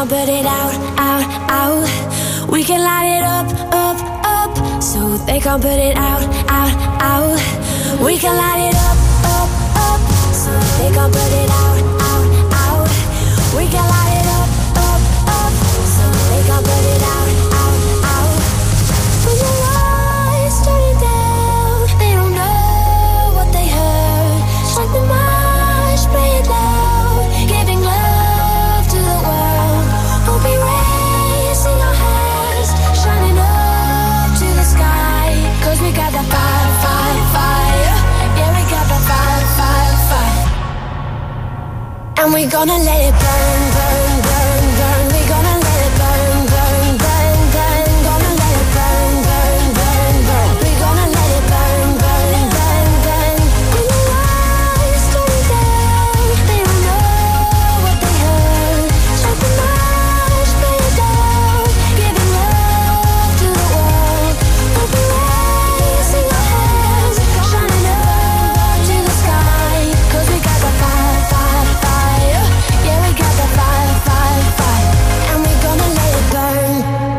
gon' put it out, out, out. We can light it up, up, up. So they gon' put it out, out, out. We can light it up, up, up. So they gon' put it out, out, out. We can light it up, up, up. So they gon' put it out, out, out. When the lights turn down, they don't know what they heard. Strike the march, play it loud, giving love to the world. We'll be raising our hands, shining up to the sky. 'Cause we got the fire, fire, fire. Yeah, we got the fire, fire, fire. And we gonna let it burn, burn, burn, burn. We gonna let it burn, burn, burn, burn. Gonna let it burn, burn, burn, burn. We gonna let it burn, burn, burn, burn. When the lights turn down, they don't know what they heard. Strike the march, play it down, giving love to the world. We'll be raising our hands, shining up to the sky. 'Cause we got the fire, fire, fire. Yeah, we got the fire, fire, fire. And we gonna let it burn.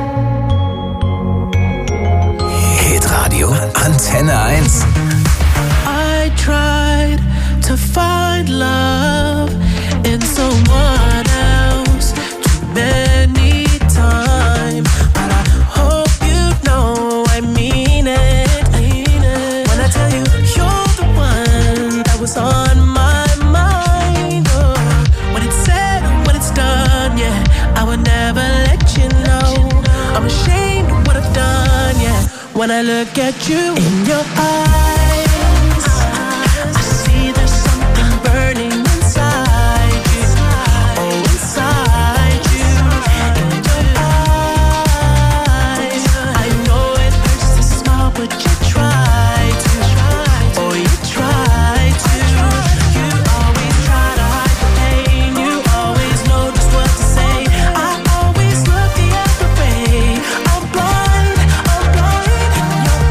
Hitradio Antenne 1. I tried to find love in someone else too many times, but I hope you know I mean it. When I tell you you're the one that was on my mind. Oh, when it's said and when it's done, yeah, I would never let you know. I'm ashamed of what I've done, yeah. When I look at you in your eyes, I see there's something burning inside you. Oh, inside you. In your eyes, I know it hurts to smile, but you try to. Oh, you try to. You always try to hide the pain. You always know just what to say. I always look the other way. I'm blind in your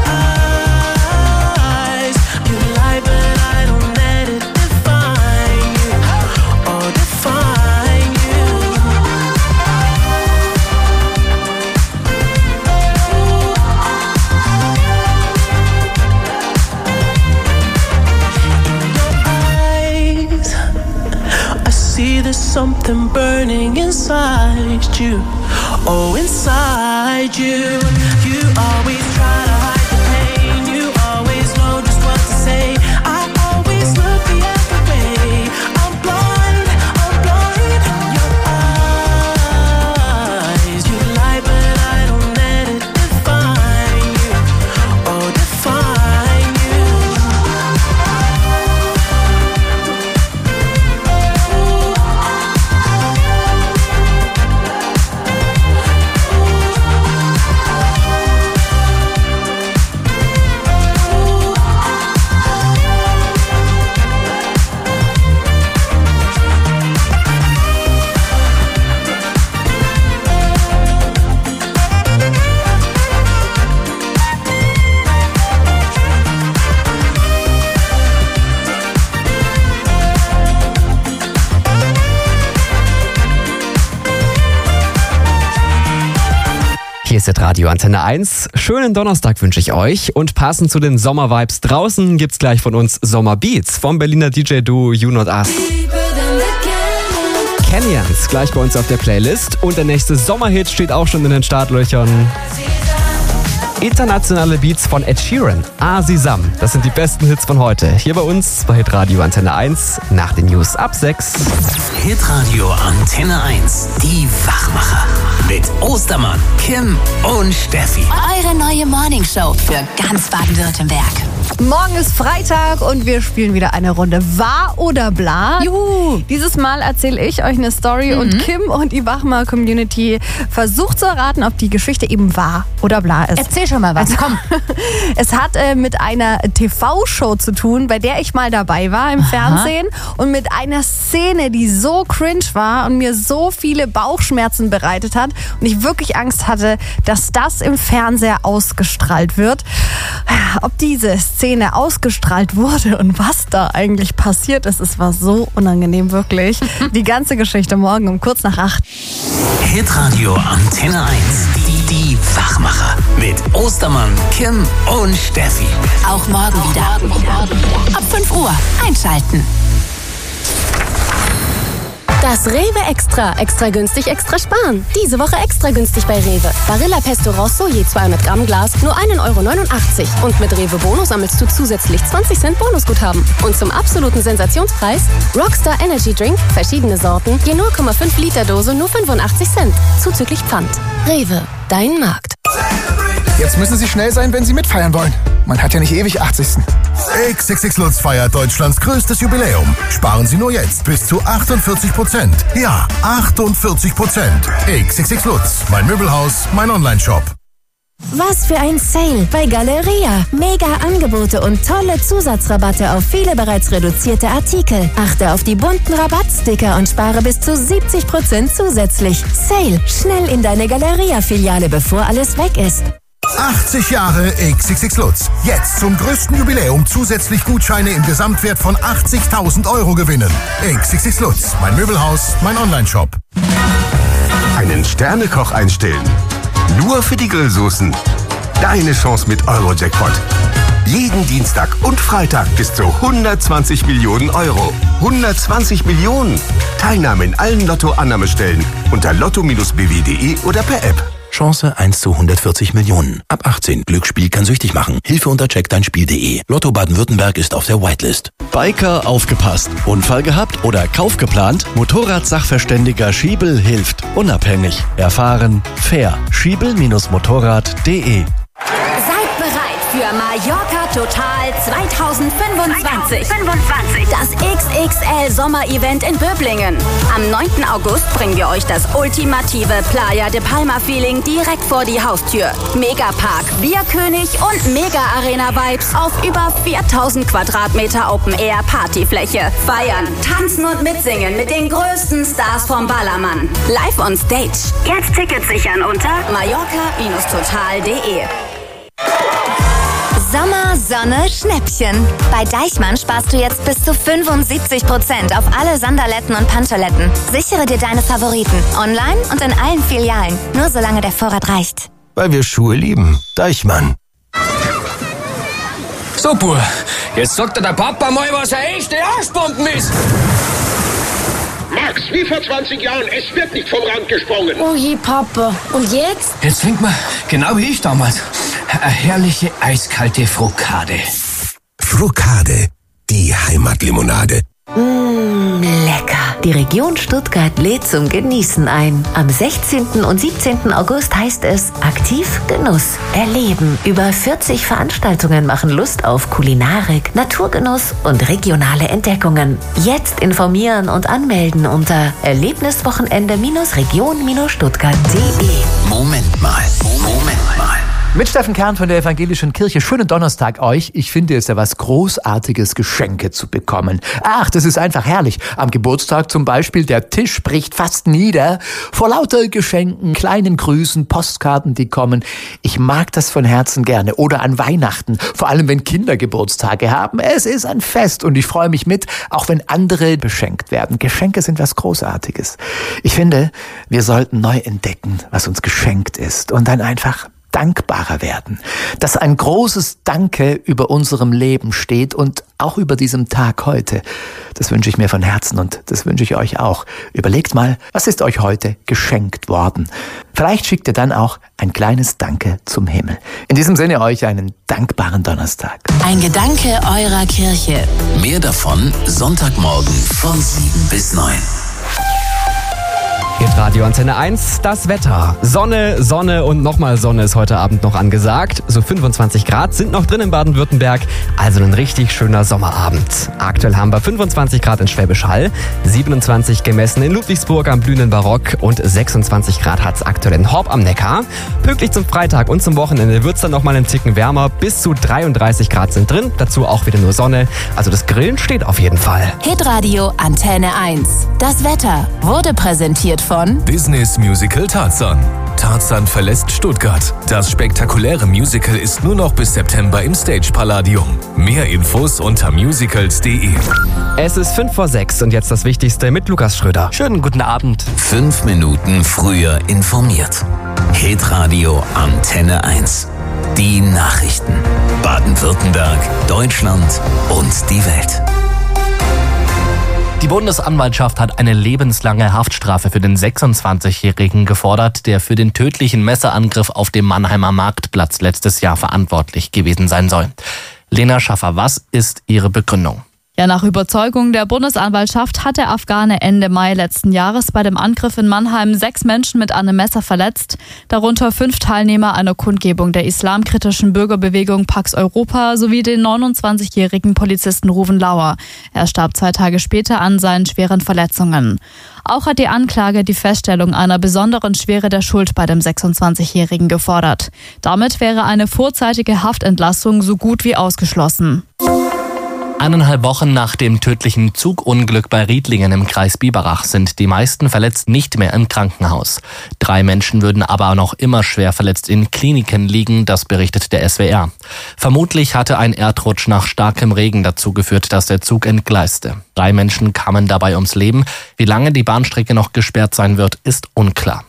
eyes. You lie, but I don't let it define you. Oh, define you. Eyes, I see there's something burning inside you. Oh, inside you. You always try to hide the pain. You always know just what to say. I always look the other way. I'm blind in your eyes. You lie, but I don't let it define you. Oh, define you. Hier ist Radio Antenne 1. Schönen Donnerstag wünsche ich euch. Und passend zu den Sommervibes draußen gibt's gleich von uns Sommerbeats vom Berliner DJ-Duo You Not Us. Canyons gleich bei uns auf der Playlist. Und der nächste Sommerhit steht auch schon in den Startlöchern. Internationale Beats von Ed Sheeran. Asisam. Das sind die besten Hits von heute. Hier bei uns bei Hitradio Antenne 1 nach den News ab 6. Hitradio Antenne 1. Die Wachmacher. Mit Ostermann, Kim und Steffi. Eure neue Morningshow für ganz Baden-Württemberg. Morgen ist Freitag und wir spielen wieder eine Runde Wahr oder Bla. Juhu! Dieses Mal erzähle ich euch eine Story und Kim und die Wachmacher-Community versucht zu erraten, ob die Geschichte eben wahr oder bla ist. Erzähl schon mal was, komm. Es hat mit einer TV-Show zu tun, bei der ich mal dabei war im Fernsehen und mit einer Szene, die so cringe war und mir so viele Bauchschmerzen bereitet hat und ich wirklich Angst hatte, dass das im Fernseher ausgestrahlt wird. Ob diese Szene Szene ausgestrahlt wurde und was da eigentlich passiert ist. Es war so unangenehm, wirklich. Die ganze Geschichte morgen um kurz nach 8. Hitradio Antenne 1. Die Wachmacher. Mit Ostermann, Kim und Steffi. Auch morgen wieder. Ab 5 Uhr einschalten. Das Rewe Extra. Extra günstig, extra sparen. Diese Woche extra günstig bei Rewe. Barilla Pesto Rosso je 200 Gramm Glas, nur 1,89 €. Und mit Rewe Bonus sammelst du zusätzlich 20 Cent Bonusguthaben. Und zum absoluten Sensationspreis Rockstar Energy Drink, verschiedene Sorten, je 0,5 Liter Dose, nur 85 Cent. Zuzüglich Pfand. Rewe, dein Markt. Jetzt müssen Sie schnell sein, wenn Sie mitfeiern wollen. Man hat ja nicht ewig 80. XXX Lutz feiert Deutschlands größtes Jubiläum. Sparen Sie nur jetzt bis zu 48%. Ja, 48%. XXX Lutz, mein Möbelhaus, mein Onlineshop. Was für ein Sale bei Galeria. Mega Angebote und tolle Zusatzrabatte auf viele bereits reduzierte Artikel. Achte auf die bunten Rabattsticker und spare bis zu 70% zusätzlich. Sale, schnell in deine Galeria-Filiale, bevor alles weg ist. 80 Jahre XXX Lutz. Jetzt zum größten Jubiläum zusätzlich Gutscheine im Gesamtwert von 80.000 € gewinnen. XXX Lutz, mein Möbelhaus, mein Onlineshop. Einen Sternekoch einstellen. Nur für die Grillsoßen. Deine Chance mit Euro-Jackpot. Jeden Dienstag und Freitag bis zu 120 Millionen €. 120 Millionen. Teilnahme in allen Lotto-Annahmestellen unter lotto-bw.de oder per App. Chance 1 zu 140 Millionen. Ab 18. Glücksspiel kann süchtig machen. Hilfe unter checkdeinspiel.de. Lotto Baden-Württemberg ist auf der Whitelist. Biker aufgepasst. Unfall gehabt oder Kauf geplant? Motorradsachverständiger Schiebel hilft. Unabhängig. Erfahren. Fair. Schiebel-motorrad.de. Seid bereit für Mallorca Total 2025. Das XXL Sommer-Event in Böblingen. Am 9. August bringen wir euch das ultimative Playa de Palma Feeling direkt vor die Haustür. Megapark, Bierkönig und Mega-Arena-Vibes auf über 4000 Quadratmeter Open-Air-Partyfläche. Feiern, tanzen und mitsingen mit den größten Stars vom Ballermann. Live on Stage. Jetzt Tickets sichern unter mallorca-total.de. Sommer, Sonne, Schnäppchen. Bei Deichmann sparst du jetzt bis zu 75% auf alle Sandaletten und Pantaletten. Sichere dir deine Favoriten online und in allen Filialen. Nur solange der Vorrat reicht. Weil wir Schuhe lieben. Deichmann. So, Bub, jetzt sagt dir der Papa mal, was eine echte Arschbomben ist. Max, wie vor 20 Jahren, es wird nicht vom Rand gesprungen. Oh je, Papa. Und jetzt? Jetzt trinkt man, genau wie ich damals, eine herrliche eiskalte Frokade. Frokade, die Heimatlimonade. Lecker. Die Region Stuttgart lädt zum Genießen ein. Am 16. und 17. August heißt es Aktiv Genuss erleben. Über 40 Veranstaltungen machen Lust auf Kulinarik, Naturgenuss und regionale Entdeckungen. Jetzt informieren und anmelden unter Erlebniswochenende-region-stuttgart.de. Moment mal. Mit Steffen Kern von der Evangelischen Kirche. Schönen Donnerstag euch. Ich finde es ja was Großartiges, Geschenke zu bekommen. Ach, das ist einfach herrlich. Am Geburtstag zum Beispiel, der Tisch bricht fast nieder. Vor lauter Geschenken, kleinen Grüßen, Postkarten, die kommen. Ich mag das von Herzen gerne. Oder an Weihnachten. Vor allem, wenn Kinder Geburtstage haben. Es ist ein Fest und ich freue mich mit, auch wenn andere beschenkt werden. Geschenke sind was Großartiges. Ich finde, wir sollten neu entdecken, was uns geschenkt ist und dann einfach dankbarer werden, dass ein großes Danke über unserem Leben steht und auch über diesem Tag heute. Das wünsche ich mir von Herzen und das wünsche ich euch auch. Überlegt mal, was ist euch heute geschenkt worden? Vielleicht schickt ihr dann auch ein kleines Danke zum Himmel. In diesem Sinne euch einen dankbaren Donnerstag. Ein Gedanke eurer Kirche. Mehr davon Sonntagmorgen von 7 bis 9. Hitradio Antenne 1, das Wetter. Sonne und nochmal Sonne ist heute Abend noch angesagt. So 25 Grad sind noch drin in Baden-Württemberg. Also ein richtig schöner Sommerabend. Aktuell haben wir 25 Grad in Schwäbisch Hall, 27 gemessen in Ludwigsburg am blühenden Barock und 26 Grad hat es aktuell in Horb am Neckar. Pünktlich zum Freitag und zum Wochenende wird es dann nochmal einen Ticken wärmer. Bis zu 33 Grad sind drin. Dazu auch wieder nur Sonne. Also das Grillen steht auf jeden Fall. Hitradio Antenne 1. Das Wetter wurde präsentiert von Disneys Musical Tarzan. Tarzan verlässt Stuttgart. Das spektakuläre Musical ist nur noch bis September im Stage Palladium. Mehr Infos unter musicals.de. Es ist 5:06 und jetzt das Wichtigste mit Lukas Schröder. Schönen guten Abend. 5 Minuten früher informiert. Hitradio Antenne 1. Die Nachrichten. Baden-Württemberg, Deutschland und die Welt. Die Bundesanwaltschaft hat eine lebenslange Haftstrafe für den 26-Jährigen gefordert, der für den tödlichen Messerangriff auf dem Mannheimer Marktplatz letztes Jahr verantwortlich gewesen sein soll. Lena Schaffer, was ist Ihre Begründung? Ja, nach Überzeugung der Bundesanwaltschaft hat der Afghane Ende Mai letzten Jahres bei dem Angriff in Mannheim 6 Menschen mit einem Messer verletzt, darunter 5 Teilnehmer einer Kundgebung der islamkritischen Bürgerbewegung Pax Europa sowie den 29-jährigen Polizisten Ruven Lauer. Er starb 2 Tage später an seinen schweren Verletzungen. Auch hat die Anklage die Feststellung einer besonderen Schwere der Schuld bei dem 26-Jährigen gefordert. Damit wäre eine vorzeitige Haftentlassung so gut wie ausgeschlossen. 1,5 Wochen nach dem tödlichen Zugunglück bei Riedlingen im Kreis Biberach sind die meisten Verletzten nicht mehr im Krankenhaus. 3 Menschen würden aber noch immer schwer verletzt in Kliniken liegen, das berichtet der SWR. Vermutlich hatte ein Erdrutsch nach starkem Regen dazu geführt, dass der Zug entgleiste. 3 Menschen kamen dabei ums Leben. Wie lange die Bahnstrecke noch gesperrt sein wird, ist unklar.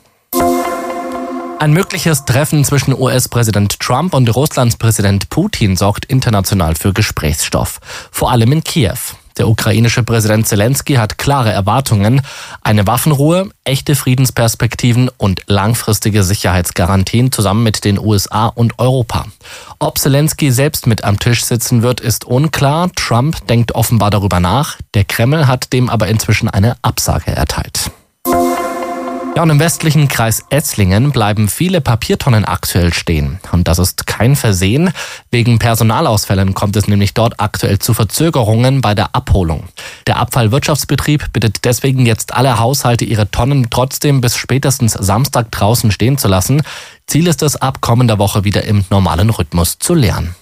Ein mögliches Treffen zwischen US-Präsident Trump und Russlands Präsident Putin sorgt international für Gesprächsstoff. Vor allem in Kiew. Der ukrainische Präsident Zelensky hat klare Erwartungen. Eine Waffenruhe, echte Friedensperspektiven und langfristige Sicherheitsgarantien zusammen mit den USA und Europa. Ob Zelensky selbst mit am Tisch sitzen wird, ist unklar. Trump denkt offenbar darüber nach. Der Kreml hat dem aber inzwischen eine Absage erteilt. Ja, und im westlichen Kreis Esslingen bleiben viele Papiertonnen aktuell stehen. Und das ist kein Versehen. Wegen Personalausfällen kommt es nämlich dort aktuell zu Verzögerungen bei der Abholung. Der Abfallwirtschaftsbetrieb bittet deswegen jetzt alle Haushalte, ihre Tonnen trotzdem bis spätestens Samstag draußen stehen zu lassen. Ziel ist es, ab kommender Woche wieder im normalen Rhythmus zu leeren.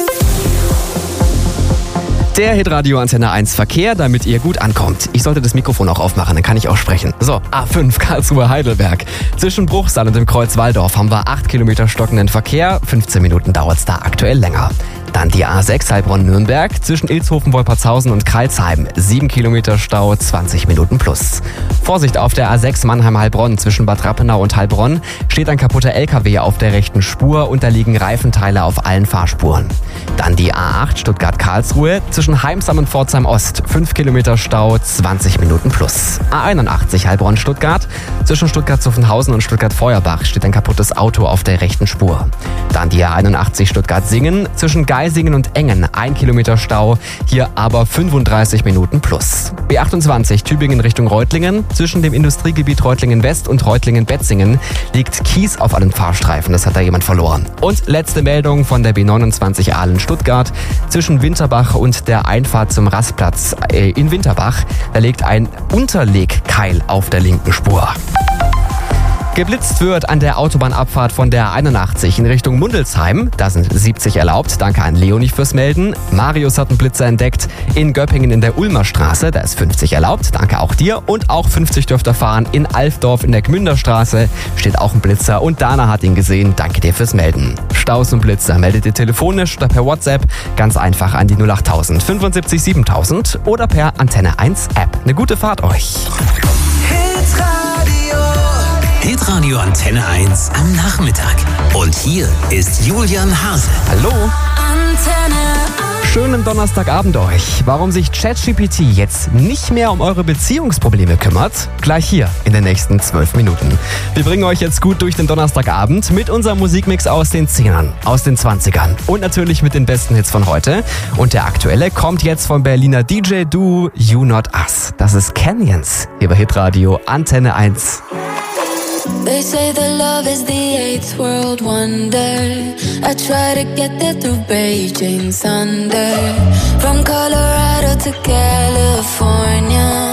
Der Hitradio Antenne 1 Verkehr, damit ihr gut ankommt. Ich sollte das Mikrofon auch aufmachen, dann kann ich auch sprechen. So, A5 Karlsruhe-Heidelberg. Zwischen Bruchsal und dem Kreuz Walldorf haben wir 8 Kilometer stockenden Verkehr. 15 Minuten dauert's da aktuell länger. Dann die A6 Heilbronn-Nürnberg zwischen Ilshofen-Wolpertshausen und Kreilsheim. 7 Kilometer Stau, 20 Minuten plus. Vorsicht auf der A6 Mannheim-Heilbronn zwischen Bad Rappenau und Heilbronn steht ein kaputter LKW auf der rechten Spur und da liegen Reifenteile auf allen Fahrspuren. Dann die A8 Stuttgart-Karlsruhe zwischen Heimsam und Pforzheim Ost. 5 Kilometer Stau, 20 Minuten plus. A81 Heilbronn-Stuttgart zwischen Stuttgart-Zuffenhausen und Stuttgart-Feuerbach steht ein kaputtes Auto auf der rechten Spur. Dann die A81 Stuttgart-Singen zwischen Geisingen und Engen, 1 Kilometer Stau, hier aber 35 Minuten plus. B28 Tübingen Richtung Reutlingen, zwischen dem Industriegebiet Reutlingen West und Reutlingen Betzingen liegt Kies auf allen Fahrstreifen, das hat da jemand verloren. Und letzte Meldung von der B29 Aalen Stuttgart, zwischen Winterbach und der Einfahrt zum Rastplatz in Winterbach, da liegt ein Unterlegkeil auf der linken Spur. Geblitzt wird an der Autobahnabfahrt von der 81 in Richtung Mundelsheim. Da sind 70 erlaubt. Danke an Leonie fürs Melden. Marius hat einen Blitzer entdeckt. In Göppingen in der Ulmer Straße, da ist 50 erlaubt. Danke auch dir. Und auch 50 dürft ihr fahren. In Alfdorf in der Gmünderstraße steht auch ein Blitzer. Und Dana hat ihn gesehen. Danke dir fürs Melden. Staus und Blitzer meldet ihr telefonisch oder per WhatsApp. Ganz einfach an die 08000 75 7000 oder per Antenne 1 App. Eine gute Fahrt euch. Hitradio Antenne 1 am Nachmittag. Und hier ist Julian Hase. Hallo. Schönen Donnerstagabend euch. Warum sich ChatGPT jetzt nicht mehr um eure Beziehungsprobleme kümmert? Gleich hier in den nächsten 12 Minuten. Wir bringen euch jetzt gut durch den Donnerstagabend mit unserem Musikmix aus den 10ern, aus den 20ern und natürlich mit den besten Hits von heute. Und der aktuelle kommt jetzt vom Berliner DJ-Duo You Not Us. Das ist Canyons hier bei Hitradio Antenne 1. They say that love is the eighth world wonder. I try to get there through Beijing Thunder. From Colorado to California,